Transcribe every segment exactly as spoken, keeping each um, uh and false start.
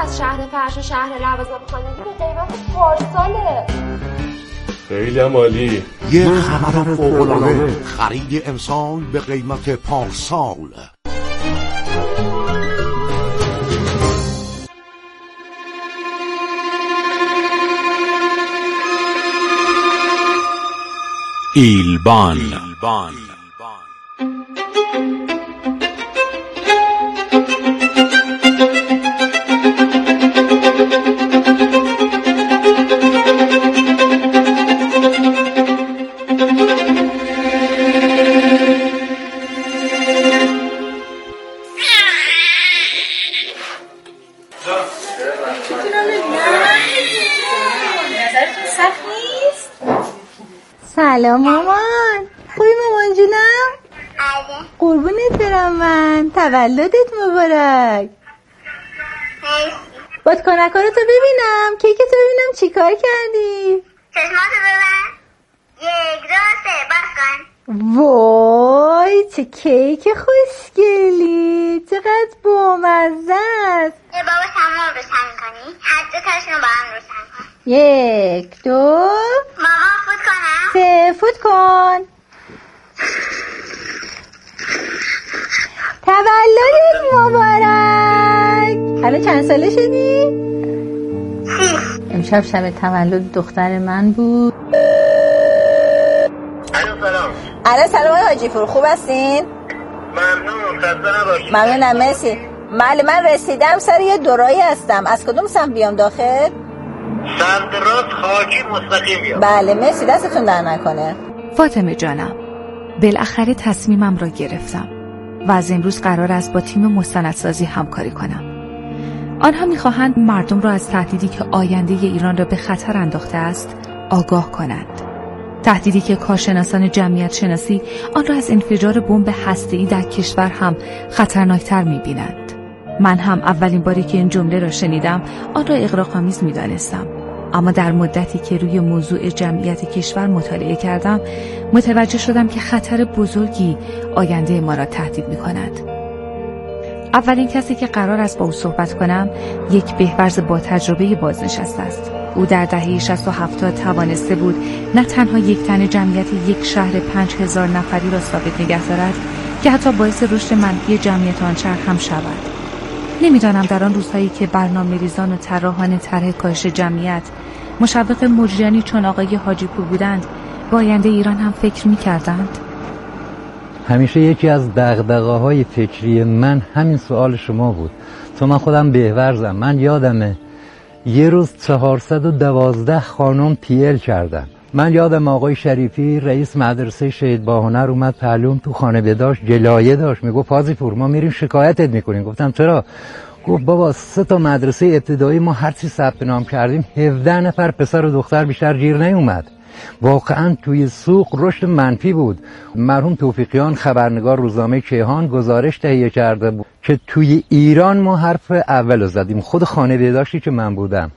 از شهر فرش و شهر لوازم خانگی به قیمت پارساله. خیلی هم عالی. یه خبر فوق‌العاده، خرید امسال به قیمت پارسال. ایلبان, ایلبان. سلام مامان. خوبی مامان جونم؟ آره. قربونت برم من. تولدت مبارک. مرسی. بادکنکا رو تو ببینم، کیک تو ببینم چی کار کردی؟ چشماتو ببن. یک دو سه باز کن. وای چه کیک خوشگلی، چقدر بامزه است. یه بابا تمام روشن کنی، هر دو تاشون رو با هم روشن کن. یک دو ماما فوت کنم؟ سه فوت کن. تولدت مبارک. حالا چند ساله شدی؟ امشب شب تولد دختر من بود. الو سلام. الو سلام آقای حاجی پور، خوب هستین؟ ممنون، خسته نباشید. ممنونم، مرسی. بله من رسیدم، سر یه دورایی هستم. از کدوم سمت بیام داخل؟ سمت راست خاکی مستقیم بیام. بله مرسی، دستتون در نکنه. فاطمه جانم، بالاخره تصمیمم را گرفتم و از امروز قرار است با تیم مستندسازی همکاری کنم. آنها می‌خواهند مردم را از تهدیدی که آینده ایران را به خطر انداخته است آگاه کنند. تهدیدی که کارشناسان جمعیت شناسی آن را از انفجار بمب هسته‌ای در کشور هم خطرناکتر می‌بینند. من هم اولین باری که این جمله را شنیدم آن را اغراق‌آمیز می‌دانستم، اما در مدتی که روی موضوع جمعیت کشور مطالعه کردم متوجه شدم که خطر بزرگی آینده ما را تهدید می‌کند. اولین کسی که قرار است با او صحبت کنم یک بهورز با تجربه بازنشسته است. او در دهه شصت و هفتاد توانسته بود نه تنها یک تن جمعیت یک شهر پنج هزار نفری را ثابت نگه دارد که حتی باعث رشد منفی جمعیت آن شهر هم شود. نمیدانم در آن روزهایی که برنامه‌ریزان و طراحان طرح کاهش جمعیت مشوق مجریانی چون آقای حاجی پور بودند با آینده ایران هم فکر می‌کردند. همیشه یکی از دغدغه‌های فکری من همین سوال شما بود. تو من خودم بهورزم، من یادمه یه روز چهارصد و دوازده خانم پیل کردن. من یادم آقای شریفی رئیس مدرسه شهید باهنر اومد پهلوم تو خانه بداشت گلایه داشت، میگفت حاجی پور ما میریم شکایتت میکنیم. گفتم چرا؟ گفت بابا سه تا مدرسه ابتدایی ما هرچی ثبت نام کردیم هفده نفر پسر و دختر بیشتر گیر نیومد. واقعا توی سوق رشد منفی بود. مرحوم توفیقیان خبرنگار روزنامه کیهان گزارش تهیه کرده بود که توی ایران ما حرف اول زدیم، خود خانه بهداشتی که من بودم.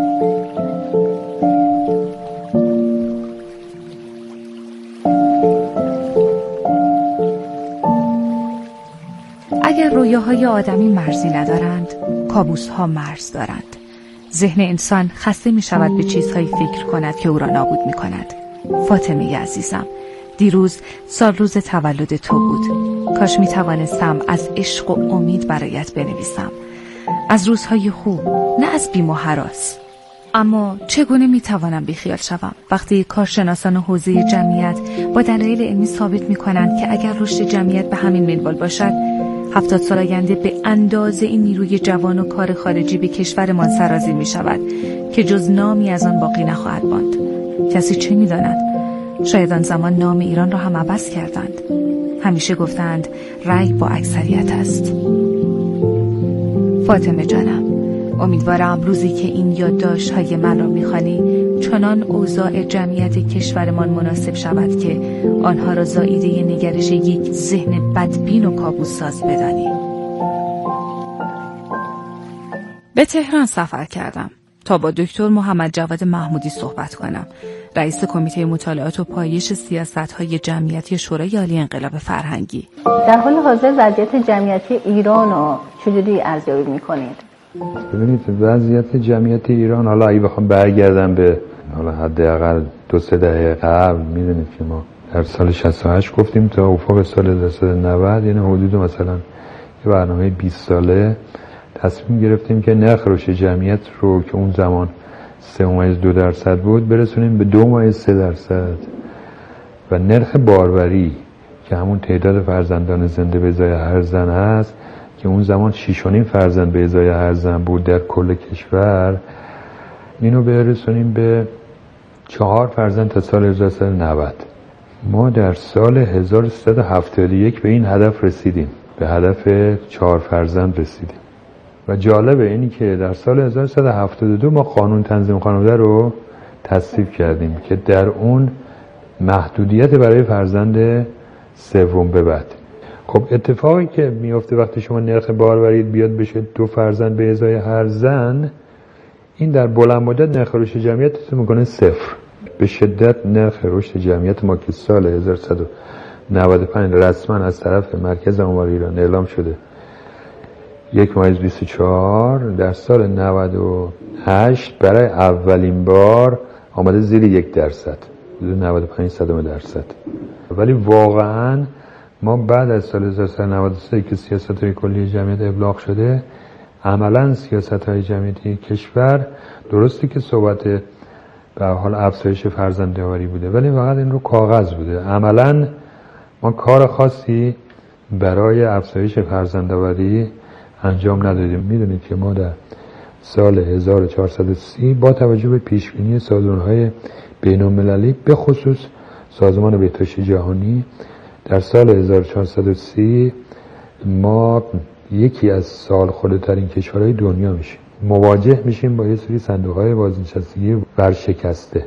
اگر رویاهای آدمی مرزی ندارند، کابوس‌ها مرز دارند. ذهن انسان خسته می شود به چیزهایی فکر کند که او را نابود می کند. فاطمه عزیزم، دیروز سال روز تولد تو بود. کاش می توانستم از عشق و امید برایت بنویسم، از روزهای خوب، نه از بیم و هراس. اما چگونه می توانم بیخیال شوم وقتی کارشناسان حوزه جمعیت با دلایل علمی ثابت می کنند که اگر رشد جمعیت به همین منوال باشد هفتاد سال آینده به اندازه این نیروی جوان و کار خارجی به کشورمان سرازیر می شود که جز نامی از آن باقی نخواهد ماند. کسی چه می داند؟ شاید آن زمان نام ایران را هم عوض کردند. همیشه گفتند رأی با اکثریت است. فاطمه جانم، امیدوارم روزی که این یادداشت‌های من را می‌خوانی چنان اوضاع جمعیت کشورمان مناسب شود که آنها را زائیده نگرش یک ذهن بدبین و کابوس ساز بدانی. به تهران سفر کردم تا با دکتر محمد جواد محمودی صحبت کنم، رئیس کمیته مطالعات و پایش سیاست‌های جمعیتی شورای عالی انقلاب فرهنگی. در حال حاضر وضعیت جمعیتی ایران رو چجوری ارزیابی می‌کنید؟ ببینید وضعیت جمعیت ایران، حالا اگه بخوام برگردم به حالا حداقل دو سه دهه قبل، میدونید که ما در سال شصت و هشت گفتیم تا افق سال هزار و سیصد و نود، یعنی حدود مثلا یه برنامه بیست ساله تصمیم گرفتیم که نرخ رشد جمعیت رو که اون زمان سه ممیز دو درصد بود برسونیم به دو ممیز سه درصد و نرخ باروری که همون تعداد فرزندان زنده به ازای هر زن هست که اون زمان شش و نیم فرزند به ازای هر زن بود در کل کشور، اینو برسونیم به چهار فرزند تا سال هزار و سیصد و نود. ما در سال هزار و سیصد و هفتاد و یک به این هدف رسیدیم، به هدف چهار فرزند رسیدیم. و جالبه اینی که در سال هزار و سیصد و هفتاد و دو ما قانون تنظیم خانواده رو تصویب کردیم که در اون محدودیت برای فرزند سوم به بعد. خب اتفاقی که میفته وقتی شما نرخ باروری بیاد بشه دو فرزند به ازای هر زن، این در بلند مدت نرخ رشد جمعیت رو میکنه صفر. به شدت نرخ رشد جمعیت ما که سال هزار و سیصد و نود و پنج رسما از طرف مرکز آمار ایران اعلام شده یک ممیز بیست و چهار، در سال نود و هشت برای اولین بار آمده زیر یک درصد، نود و پنج صدم درصد. ولی واقعا ما بعد از سال هزار و سیصد و نود و سه که سیاست‌های کلی جمعیت ابلاغ شده، عملا سیاست‌های جمعیتی کشور درسته که صحبت به حال افزایش فرزندآوری بوده، ولی فقط این رو کاغذ بوده. عملا ما کار خاصی برای افزایش فرزندآوری انجام ندادیم. میدونید که ما در سال هزار و چهارصد و سی با توجه به پیشبینی سازمان‌های بین‌المللی به خصوص سازمان بهداشت جهانی در سال هزار و چهارصد و سی ما یکی از سالخورده‌ترین کشورهای دنیا میشیم، مواجه میشیم با یه سری صندوق‌های بازنشستگی ورشکسته.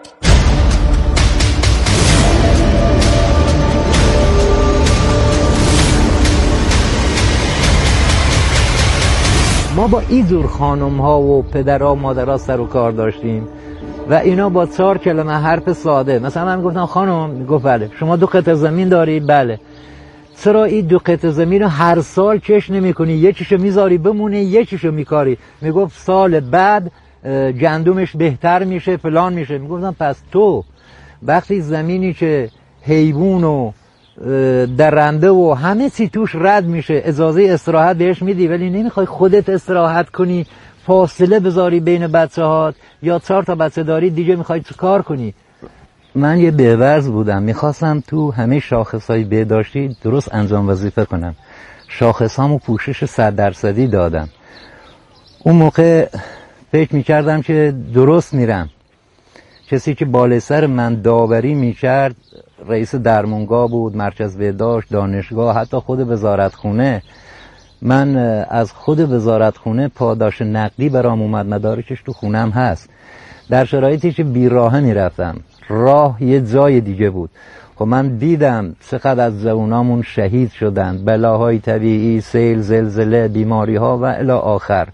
ما با این جور خانم ها و پدرها و مادرها سر و کار داشتیم و اینا با چهار کلمه حرف ساده، مثلا من گفتم خانم، گفت بله. شما دو قطعه زمین داری؟ بله. چرا این دو قطعه زمین رو هر سال چش نمی کنی؟ یکیشو میذاری بمونه، یکیشو میکاری؟ میگفت سال بعد گندمش بهتر میشه، فلان میشه. میگفتم پس تو وقتی زمینی که حیوان و درنده و همه چی توش رد میشه اجازه استراحت بهش میدی، ولی نمیخوای خودت استراحت کنی، فاصله بذاری بین بچه هات، یا چهار تا بچه داری دیگه میخوای چه کار کنی؟ من یه بهورز بودم، میخواستم تو همه شاخصهای بهداشتی درست انجام وظیفه کنم. شاخصهامو پوشش صد درصدی دادم. اون موقع فکر میکردم که درست میرم. کسی که بالای سر من داوری میکرد رئیس درمانگاه بود، مرکز بهداشت، دانشگاه، حتی خود وزارتخونه. من از خود وزارتخونه پاداش نقدی برام اومد، مدارکش تو خونم هست. در شرایطی که بیراهه میرفتم، راه یه جای دیگه بود. خب من دیدم چقدر از جوانامون شهید شدن، بلاهای طبیعی، سیل، زلزله، بیماری ها و الی آخر.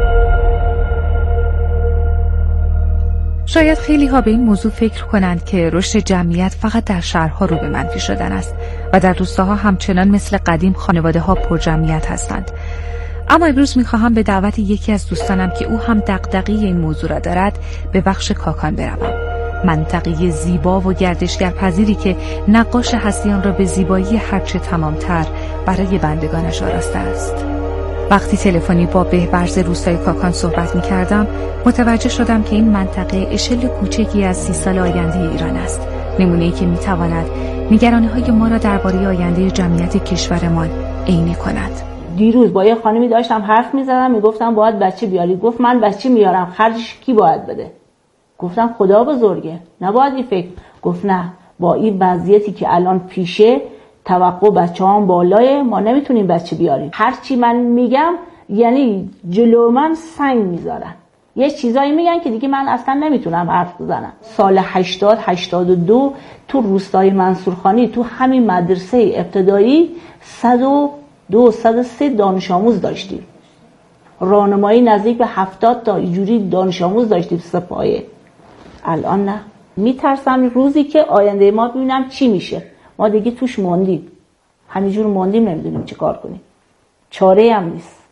شاید خیلی ها به این موضوع فکر کنند که رشد جمعیت فقط در شهرها رو به منفی شدن است و در روستاها همچنان مثل قدیم خانواده ها پر جمعیت هستند. اما امروز میخواهم به دعوت یکی از دوستانم که او هم دغدغه این موضوع را دارد به بخش کاکان بروم. منطقه زیبا و گردشگر پذیری که نقاش هستیان را به زیبایی هرچه تمامتر برای بندگانش آراسته است. وقتی تلفنی با بهبرز روستای کاکان صحبت می کردم، متوجه شدم که این منطقه اشل کوچکی از سی سال آینده ایران است. نمونه‌ای که می تواند نگرانی های ما را درباره آینده جمعیت کشورمان عینی کند. دیروز با یه خانمی داشتم حرف می زدم، می گفتم باید بچه بیاری. گفت من بچه میارم، خرجش کی باید بده؟ گفتم خدا بزرگه، نباید این فکر. گفت نه، با این وضعیتی که الان پیشه، توقع بچه هم بالاه، ما نمیتونیم بچه بیاریم. هرچی من میگم یعنی جلو من سنگ میذارن، یه چیزایی میگن که دیگه من اصلا نمیتونم حرف بزنم. سال هشتاد هشتاد و دو تو روستای منصورخانی تو همین مدرسه ابتدایی صد و دو صد و سه دانش آموز داشتیم، راهنمایی نزدیک به هفتاد تا اینجوری دانش آموز داشتیم سپایه. الان نه. میترسم روزی که آینده ما ببینم چی میشه. ما دیگه توش موندیم، همینجور موندیم، نمیدونیم چه کار کنیم، چاره هم نیست.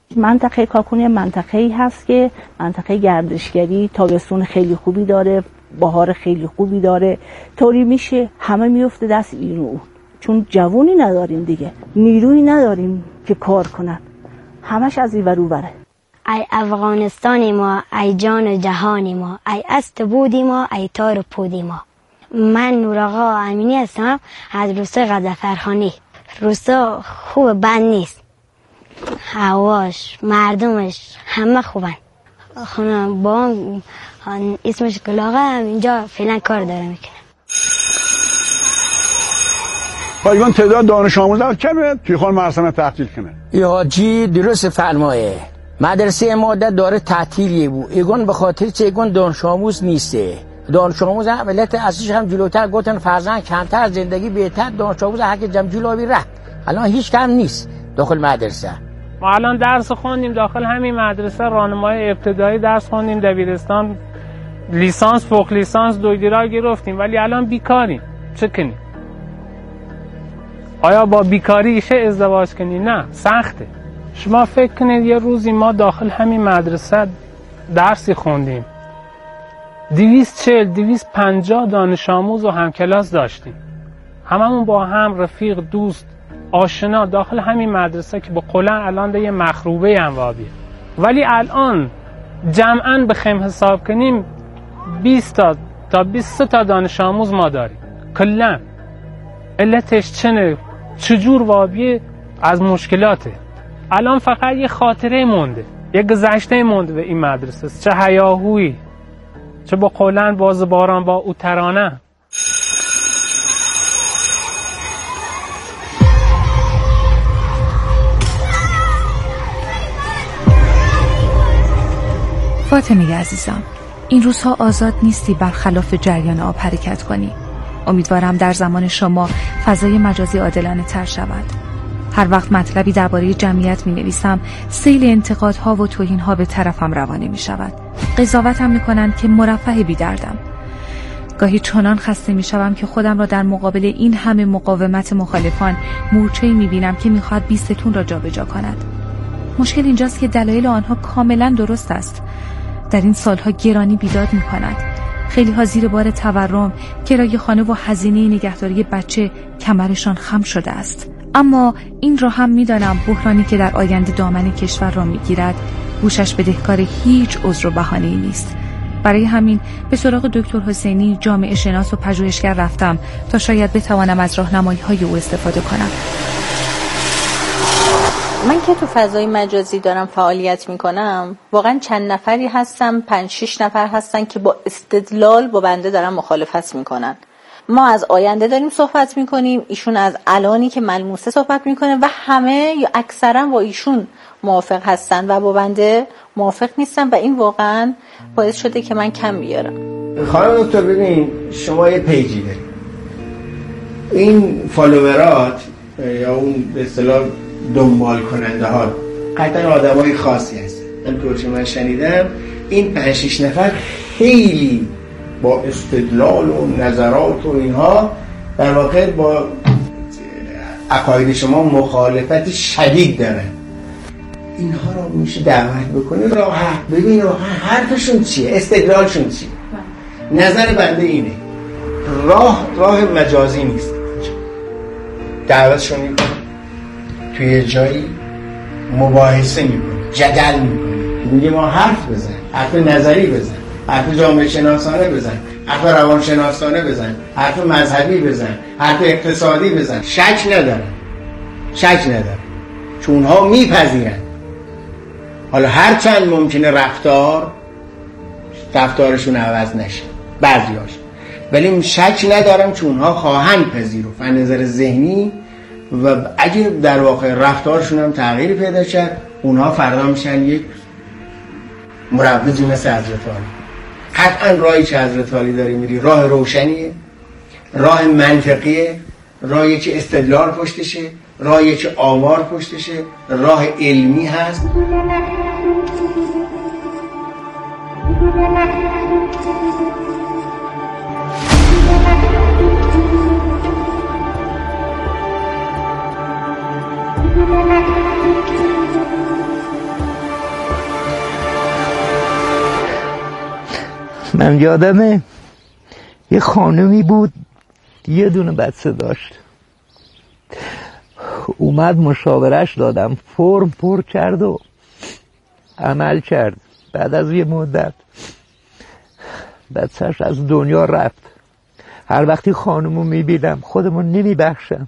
منطقه کاکونی منطقه‌ای هست که منطقه گردشگری، تابستون خیلی خوبی داره، بهار خیلی خوبی داره، طوری میشه همه میفته دست این و اون، چون جوونی نداریم دیگه، نیروی نداریم که کار کنن، همش از این ور اون وره. ای افغانستان ما، ای جان جهانی ما، ای است بودی ما، ای تار پودی ما. من نورآقا امینی هستم از روستای غضنفرخانی. روستا خوب بد نیست، هواش، مردمش همه خوبن. خونه با اسمش گلاغه اینجا فعلا کار داره میکنه. پایگان تعداد دانش آموزا کمه توی خان مراسم تعطیل کنه. یا حاجی درست فرمایه، مدرسه ما داره تعطیلی بود، ایگون به خاطر چه ایگون دانش آموز نیسته. دانش آموز هم ملت اصلیش هم جلوتر گفتن فرزند کمتر زندگی بهتر، دانش آموز حق جمع جلوی رفت، الان هیچ کم نیست داخل مدرسه. ما الان درس خوندیم داخل همین مدرسه، راهنمای ابتدایی درس خوندیم، دبیرستان لیسانس فوق لیسانس دکترا گرفتیم، ولی الان بیکاریم. چه کنیم؟ آیا با بیکاری شه ازدواج کنی؟ نه، سخته. شما فکر کنید یه روزی ما داخل همین مدرسه درسی خوندیم، دویست چهل دویست پنجاه دانش آموز و همکلاس داشتیم، هممون با هم رفیق دوست آشنا داخل همین مدرسه که با قلن الان ده یه مخروبه انوابیه. ولی الان جمعاً بخیم حساب کنیم بیست تا تا بیست تا دانش آموز ما داریم کلن. علتش چنه؟ چجور وابیه؟ از مشکلاته. الان فقط یه خاطره مونده، یه گذشته مونده به این مدرسه، چه هیاهویی، چه با قلن باز باران با او ترانه. فاطمه عزیزم، این روزها آزاد نیستی برخلاف جریان آب حرکت کنی. امیدوارم در زمان شما فضای مجازی عادلانه تر شود. هر وقت مطلبی درباره جمعیت می نویسم، سیل انتقادها و توهینها به طرفم روانه می شود. قضاوتم می کنند که مرفه بی دردم. گاهی چنان خسته می شوم که خودم را در مقابل این همه مقاومت مخالفان مورچه‌ای می بینم که می خواهد بیستون را جابجا کند. مشکل اینجاست که دلایل آنها کاملا درست است. در این سالها گرانی بیداد می کند. خیلی ها زیر بار تورم، کرایه خانه و هزینه نگهداری بچه کمرشان خم شده است. اما این را هم می دانم بحرانی که در آینده دامن کشور را می گیرد گوشش بدهکار هیچ عذر و بهانه‌ای نیست. برای همین به سراغ دکتر حسینی، جامعه شناس و پژوهشگر رفتم تا شاید بتوانم از راهنمایی‌های او استفاده کنم. من که تو فضای مجازی دارم فعالیت میکنم، واقعا چند نفری هستم، پنج شش نفر هستن که با استدلال با بنده دارن مخالفت میکنن. ما از آینده داریم صحبت میکنیم، ایشون از الانی که ملموسه صحبت میکنه و همه یا اکثرا با ایشون موافق هستن و با بنده موافق نیستن و این واقعا باعث شده که من کم بیارم. خانم دکتر ببین، شما یه پیجی دارید، این فالوورات یا اون به اصطلاح دنبال کننده ها قطعا آدم های خاصی هستن. همطور که من شنیدم این پنج شش نفر خیلی با استدلال و نظرات و اینها در واقع با عقاید شما مخالفت شدید دارن. اینها رو میشه دعوت بکنید راحت ببین راحت حرفشون چیه، استدلالشون چیه. نظر بنده اینه، راه راه مجازی نیست. دعوتشون میکنه توی جایی مباحثه میکنه، جدل میکنه، میگه ما حرف بزن، حرف نظری بزن، حرف جامعه شناسانه بزن، حرف روانشناسانه بزن، حرف مذهبی بزن، حرف اقتصادی بزن. شک ندارم شک ندارم چون اونها میپذیرن. حالا هرچند ممکنه رفتار رفتارشون عوض نشه بعضیاش، ولی شک ندارم چون اونها خواهند پذیرفت از نظر ذهنی و اگه در واقع رفتارشون هم تغییر پیدا کرد اونها فردا میشن یک مروجی مثل حضرت علی. قطعا راهی که حضرت علی داری میری راه روشنیه، راه منطقیه، راهی که استدلال پشتشه، راهی که آمار پشتشه، راه علمی هست. من یادمه یه خانمی بود یه دونه بچه داشت، اومد مشاورش دادم، فرم پر کرد و عمل کرد. بعد از یه مدت بچهش از دنیا رفت. هر وقتی خانمو میبینم خودمون نمیبخشم.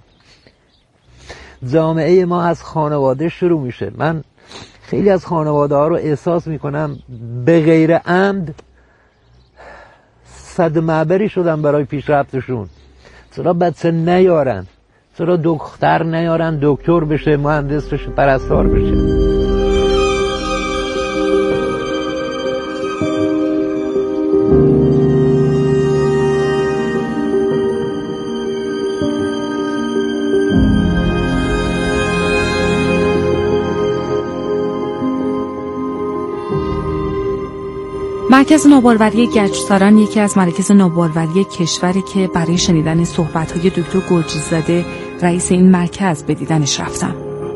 جامعه ما از خانواده شروع میشه. من خیلی از خانواده ها رو احساس میکنم به غیر عمد صد معبری شدن برای پیشرفتشون. چرا بچه نیارن؟ چرا دختر نیارن دکتر بشه، مهندس بشه، پرستار بشه؟ مرکز نوباروری گچساران یکی از مراکز نوباروری کشوری که برای شنیدن صحبت‌های دکتر گرجی‌زاده رئیس این مرکز به دیدنش رفتم.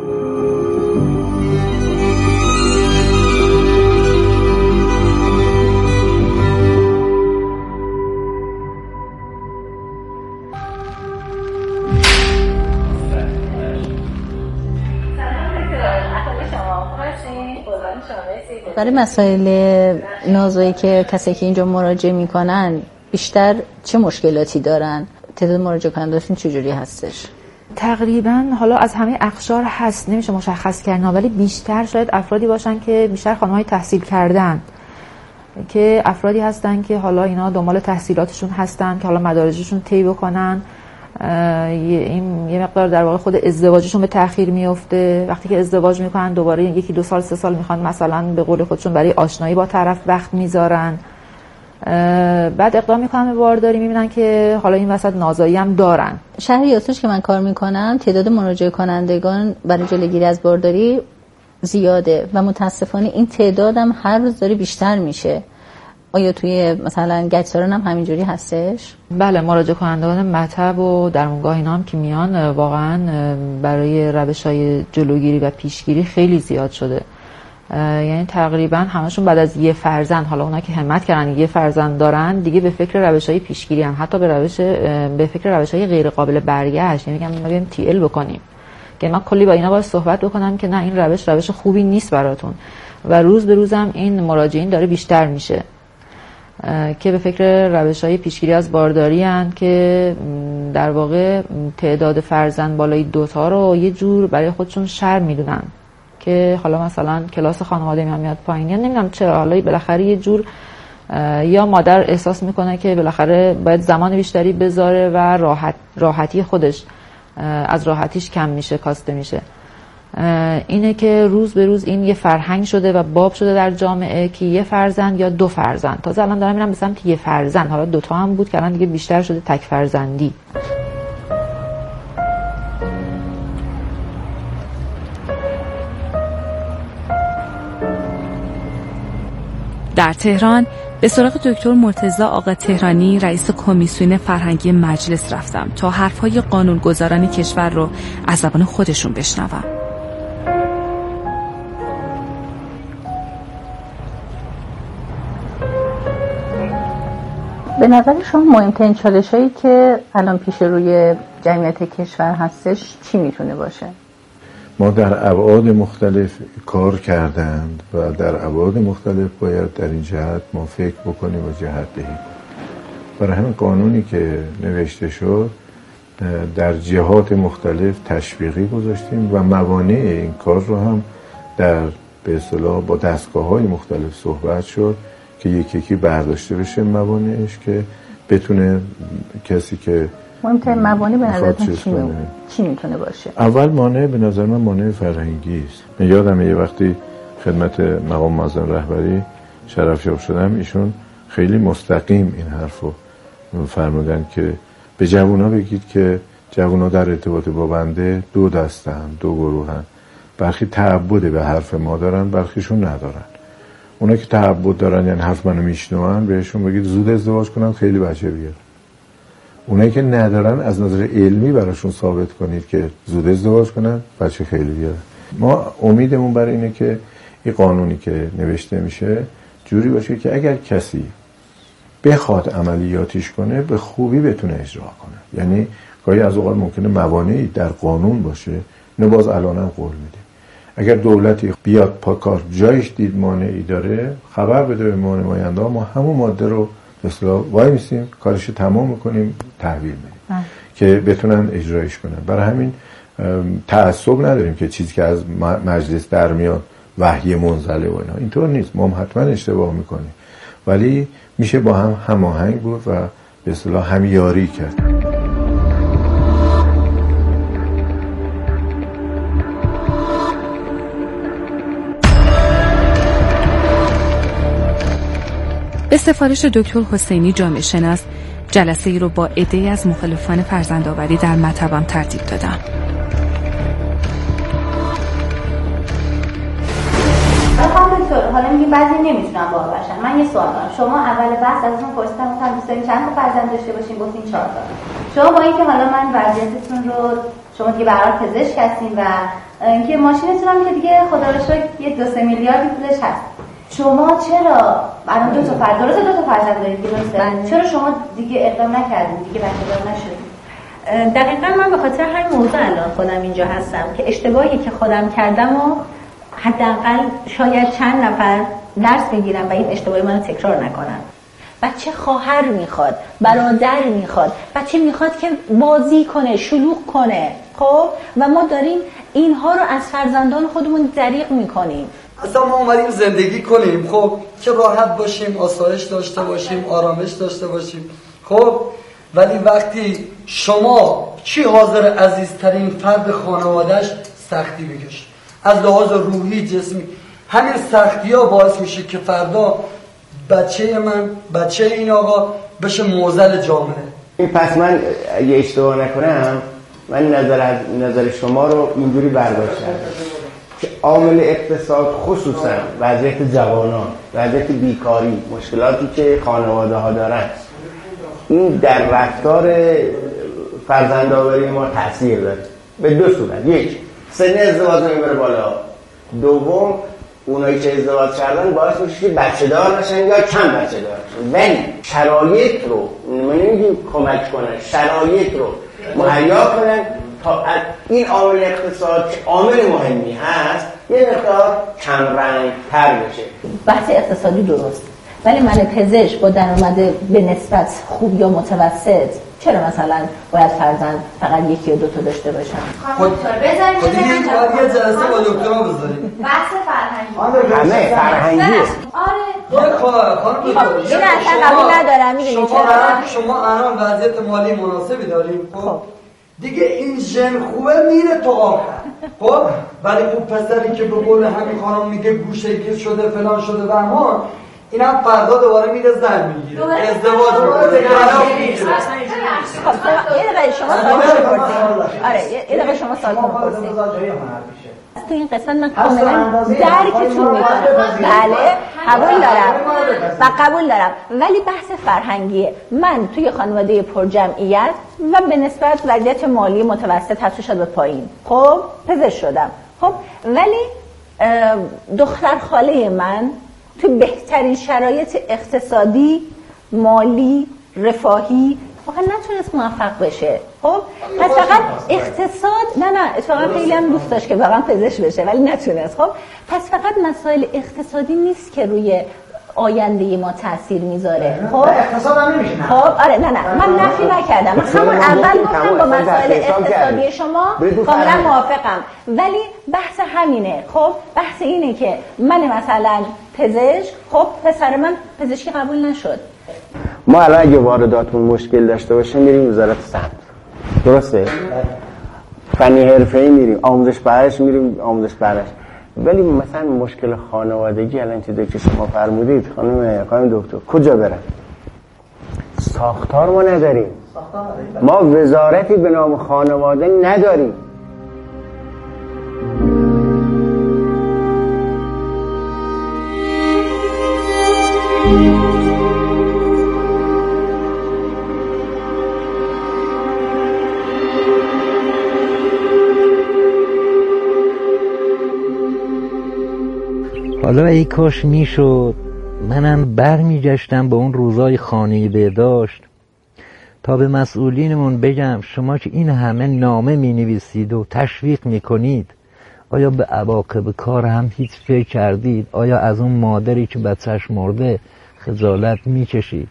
برای مسائل نازایی که کسی که اینجا مراجعه میکنن بیشتر چه مشکلاتی دارن؟ تعداد مراجعه کننده‌هاشون چجوری هستش؟ تقریبا حالا از همه اقشار هست، نمیشه مشخص کرد، ولی بیشتر شاید افرادی باشن که بیشتر خانم‌های تحصیل کردن، که افرادی هستن که حالا اینا دنبال تحصیلاتشون هستن که حالا مدارجشون طی بکنن. این یه مقدار در واقع خود ازدواجشون به تأخیر میفته. وقتی که ازدواج میکنن دوباره یکی دو سال سه سال میخوان مثلا به قول خودشون برای آشنایی با طرف وقت میذارن، بعد اقدام میکنن به بارداری، میبینن که حالا این وسط نازایی هم دارن. شهر یاسوج که من کار میکنم تعداد مراجعه کنندگان برای جلوگیری از بارداری زیاده و متاسفانه این تعداد هم هر روز داره بیشتر میشه. آیا توی مثلا گچساران هم همینجوری هستش؟ بله، مراجعه کنندگان مطب و درمانگاه اینا هم که میان واقعا برای روش‌های جلوگیری و پیشگیری خیلی زیاد شده. یعنی تقریبا همشون بعد از یه فرزند، حالا اونا که همت کردن یه فرزند دارن دیگه به فکر روش‌های پیشگیری هم، حتی به روش به فکر روش‌های غیر قابل برگشت. یعنی میگم ما بریم تی ال بکنیم، که من کلی با اینا باید صحبت بکنم که نه این روش روش خوبی نیست براتون، و روز به روزم این مراجعین داره بیشتر میشه که به فکر روش‌های پیشگیری از بارداری هستند که در واقع تعداد فرزند بالای دوتا رو یه جور برای خودشون شرم میدونن، که حالا مثلا کلاس خانواده میام میاد پایین، یا نمیدونم چرا، حالا بالاخره یه جور یا مادر احساس میکنه که بالاخره باید زمان بیشتری بذاره و راحت راحتی خودش از راحتیش کم میشه، کاسته میشه. اینه که روز به روز این یه فرهنگ شده و باب شده در جامعه که یه فرزند یا دو فرزند. تازه الان دارم میرم به سمت یه فرزند، حالا دوتا هم بود که الان دیگه بیشتر شده تک فرزندی. در تهران به سراغ دکتر مرتضی آقا تهرانی رئیس کمیسیون فرهنگی مجلس رفتم تا حرفهای قانونگذاران کشور رو از زبان خودشون بشنوم. به نظر شما مهمترین چالش‌هایی که الان پیش روی جمعیت کشور هستش چی میتونه باشه؟ ما در ابعاد مختلف کار کردند و در ابعاد مختلف باید در این جهت ما فکر بکنیم و جهت دهی کنیم. برای همین قانونی که نوشته شد در جهات مختلف تشویقی گذاشتیم و موانع این کار رو هم در به اصطلاح با دستگاه‌های مختلف صحبت شد که یکی یکی برداشته بشه موانعش، که بتونه کسی که مهمترین موانع به نظرتون چی, چی میتونه باشه؟ اول مانع به نظر من مانع فرهنگی است. من یادمه یه وقتی خدمت مقام معظم رهبری شرفیاب شدم، ایشون خیلی مستقیم این حرفو فرمودن که به جوونا بگید که جوونا در ارتباط با بنده دو دستن، دو گروهن. برخی تعبد به حرف ما دارن، برخیشون ندارن. اونا که تعبد دارن یعنی حرف منو میشنون، بهشون بگید زود ازدواج کنن خیلی بچه بیارن. اونایی که ندارن از نظر علمی براشون ثابت کنید که زود ازدواج کنن بچه خیلی بیارن. ما امیدمون برای اینه که این قانونی که نوشته میشه جوری باشه که اگر کسی بخواد عملیاتیش کنه به خوبی بتونه اجرا کنه. یعنی گاهی از اوقات ممکنه موانعی در قانون باشه، اینو باز الانم قول میده. اگر دولتی بیاد پاکار جایش دید مانعی داره خبر بده به نماینده ها، ما همون ماده رو به اصطلاح وای میسیم کارشو تمام میکنیم تحویل میدیم که بتونن اجرایش کنن. برای همین تعصب نداریم که چیزی که از مجلس در میاد وحی منزله و اینا، اینطور نیست. ما هم حتما اشتباه میکنیم ولی میشه با هم هماهنگ بود و به اصطلاح همیاری کرد. به سفارش دکتر حسینی جامعه شناس جلسه ای رو با عده‌ای از مخالفان فرزندآوری در مطبم ترتیب دادم. حالا میگیم بعضی نمیتونن باور بشن. من یه سوال دارم. شما اول بحث ازتون پرسیدم گفتم دوست دارین چند تا فرزند داشته باشین، گفتین چهار تا. شما با اینکه حالا من وضعیتتون رو شما دیگه به هر حال پزشک هستین و اینکه ماشینتون هم که دیگه خدا رو شکر یه دو سه میلیارد پولش هست، شما چرا الان دو تا فرزند درسته دو تا فرزند دارید درسته؟ چرا شما دیگه اقدام نکردین، دیگه بچه‌دار نشدین؟ دقیقاً من به خاطر همین موضوع الان خودم اینجا هستم که اشتباهی که خودم کردم و حداقل شاید چند نفر درس بگیرن و این اشتباهی منو تکرار نکنن. بچه خواهر میخواد، برادر میخواد، بچه میخواد که بازی کنه، شلوغ کنه، خب و ما داریم اینها رو از فرزندان خودمون دریغ میکنیم. اصلا ما اومدیم زندگی کنیم، خب که راحت باشیم، آسایش داشته باشیم، آرامش داشته باشیم، خب ولی وقتی شما چی حاضر عزیزترین فرد خانوادهش سختی بکشه از لحاظ روحی جسمی، همین سختی ها باعث میشه که فردا بچه من بچه این آقا بشه معضل جامعه. پس من اگه اشتباه نکنم من نظر نظر شما رو اینجوری برداشتم که عامل اقتصاد خصوصا وضعیت جوانان، وضعیت بیکاری، مشکلاتی که خانواده ها دارن، این در رفتار فرزندآوری ما تاثیر داره به دو صورت. یک، سن ازدواج نمیبره بالا. دوم، اونایی که ازدواج کردن باعث میشه که بچه دار نشن یا کم بچه دار نشن. ولی شرایط رو نمیگیم کمک کنن، شرایط رو مهیا کنن تا این عامل اقتصاد که عامل مهمی هست یه مقدار کم رنگ تر بشه. بحث اقتصادی درست، ولی من پزشک با درآمد به نسبت خوب یا متوسط چرا مثلا باید فرزند فقط یکی و دو تا داشته باشم؟ خود بذاریم یه جلسه با دکترها بذاریم. بحث فرهنگی. همه فرهنگیه. آره. یه کار خانم دکتر. این اصلا قبول ندارم، میدونی چرا؟ شما الان وضعیت مالی مناسبی داریم، خب دیگه این ژن خوبه میره تو آخر، خب ولی اون پسری که به قول همین خانم میگه گوشه گیز شده فلان شده و اما اینم فردا دوباره میره زن میگیره، ازدواج میکنه، طلاق میگیره. خب یه دقیقه شما سوال بپرسید. آره یه دقیقه شما سوال بپرسید. تو این قسمت من کاملا درکتون میکنم. بله قبول دارم و قبول دارم، ولی بحث فرهنگیه. من توی خانواده پرجمعیت و به نسبت وضعیت مالی متوسط هست شد به پایین، خب پزشک شدم، خب ولی دختر خاله من تو بهترین شرایط اقتصادی، مالی، رفاهی واقعا نتونست موفق بشه. خب پس فقط اقتصاد نه نه اتفاقا خیلی هم دوست داشت که واقعا پزشک بشه ولی نتونست. خب پس فقط مسائل اقتصادی نیست که روی آینده ما تاثیر میذاره. خب اقتصاد هم نمیشه. خب آره نه نه من نفی نکردم، من همون اول گفتم با مسائل اقتصادی شما کاملا موافقم، ولی بحث همینه. خب بحث اینه که من مثلا پزشک، خب پسر من پزشکی قبول نشد. ما الان اگه وارداتمون مشکل داشته باشه میریم وزارت سمت، درسته؟ فنی حرفه‌ای میریم، آموزش پرورش میریم آموزش پرورش. ولی مثلا مشکل خانوادگی الان چیزی که شما فرمودید خانم خانم دکتر کجا برن؟ ساختار ما نداریم، ما وزارتی به نام خانواده نداریم. حالا ای کاش میشد منم برمیگشتم به اون روزای خانه بهداشت تا به مسئولینمون بگم شما که این همه نامه می نویسید و تشویق می کنید، آیا به عواقب کار هم هیچ فکر کردید؟ آیا از اون مادری که بچه‌ش مرده خجالت می کشید؟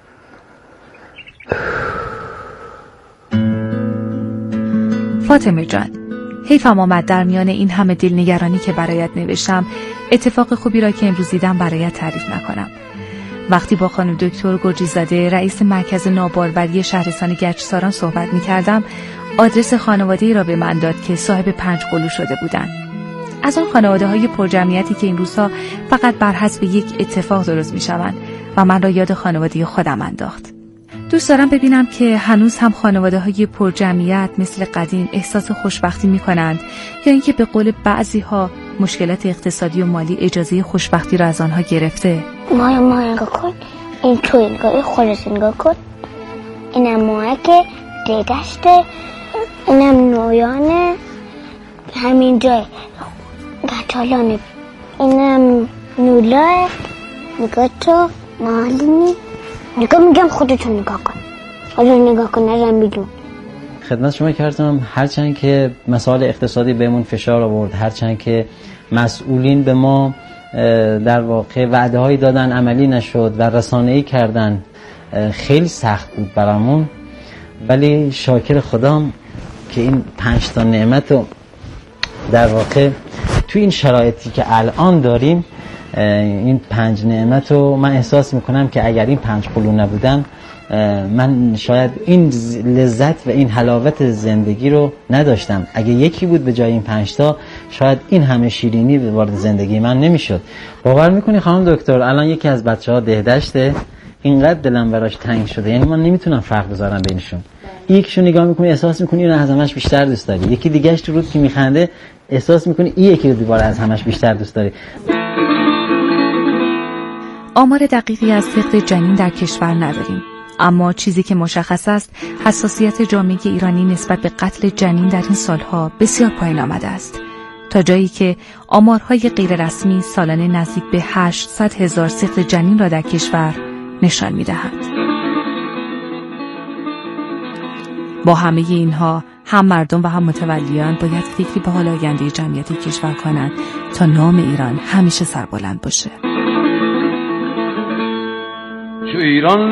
فاطمه جان، حیفم آمد در میان این همه دلنگرانی که برایت نوشتم اتفاق خوبی را که امروز دیدم برایت تعریف نکنم. وقتی با خانم دکتر گرجیزاده رئیس مرکز ناباروری شهرستان گچساران صحبت می کردم، آدرس خانواده‌ای را به من داد که صاحب پنج قلو شده بودند. از آن خانواده های پرجمعیتی که این روزها فقط بر حسب یک اتفاق درست می شوند و من را یاد خانواده خودم انداخت. دوست دارم ببینم که هنوز هم خانواده های پرجمعیت مثل قدیم احساس خوشبختی می کنند یا اینکه به قول بعضی ها مشکلات اقتصادی و مالی اجازه خوشبختی را از آنها گرفته. مایا مایا نگاه کن، این توی نگاه خودت نگاه کن، اینم ماه که دیدشته، اینم نویانه همین جای گتالانه، اینم نولاه نگاه تو معلومی نگاه میگم خودتون نگاه کن، حالا نگاه کن نرم بگم. خدمت شما کردم هرچند که مسائل اقتصادی بهمون فشار آورد، هرچند که مسئولین به ما در واقع وعده هایی دادن عملی نشد و رسانه‌ای کردن، خیلی سخت بود برامون، ولی شاکر خدام که این پنج تا نعمت رو در واقع تو این شرایطی که الان داریم، این پنج نعمت رو من احساس میکنم که اگر این پنج قلو نبودن من شاید این لذت و این حلاوت زندگی رو نداشتم. اگه یکی بود به جای این پنج تا شاید این همه شیرینی وارد زندگی من نمیشد. باور میکنی خانم دکتر الان یکی از بچه‌ها دهدشته، اینقدر دلم براش تنگ شده، یعنی من نمیتونم فرق بذارم بینشون. یکیشو نگاه میکنی احساس میکنی اون از همش بیشتر دوست داری، یکی دیگه‌اش تو رود که میخنده احساس میکنی این یکی رو دوباره از همش بیشتر دوست داری. آمار دقیقی از فقد جنین در کشور نداریم، اما چیزی که مشخص است حساسیت جامعه ایرانی نسبت به قتل جنین در این سالها بسیار پایین آمده است، تا جایی که آمارهای غیر رسمی سالانه نزدیک به هشتصد هزار سقط جنین را در کشور نشان می‌دهد. با همه اینها هم مردم و هم متولیان باید فکری به حال آینده جمعیت کشور کنند تا نام ایران همیشه سربلند باشه. چو ایران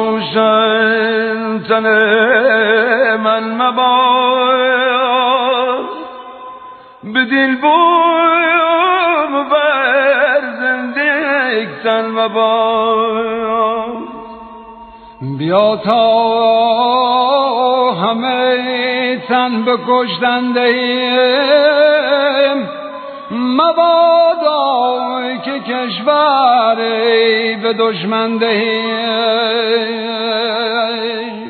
نباشد تن من مباد، به دل بوم بر زندگی تن مباد، بیا تا همه تن بکشتنده ایم، مبادا که کشور به دشمن دهیم.